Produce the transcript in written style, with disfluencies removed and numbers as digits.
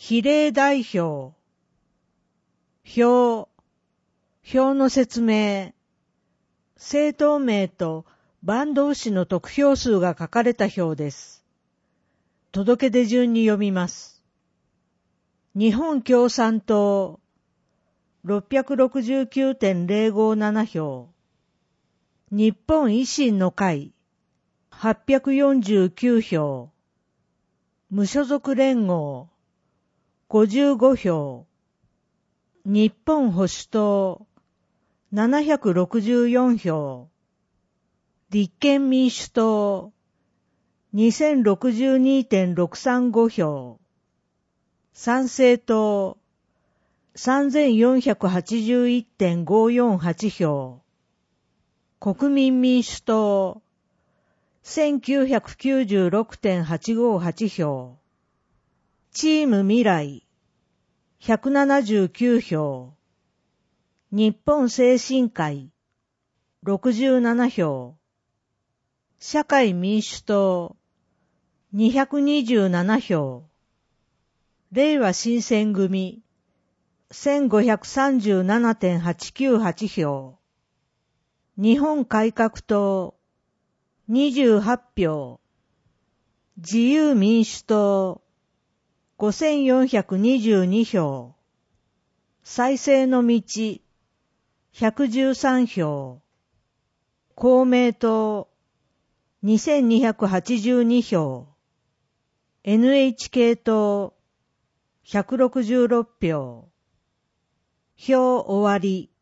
比例代表。表の説明。政党名と番同士の得票数が書かれた表です。届け出順に読みます。日本共産党 669.057 票。日本維新の会849票。無所属連合55票。日本保守党764票。立憲民主党 2062.635 票。参政党 3481.548 票。国民民主党 1996.858 票。チーム未来179票。日本精神科医67票。社会民主党227票。れいわ新選組 1537.898 票。日本改革党28票。自由民主党5422票。再生の道113票。公明党2282票。NHK 党166票。票終わり。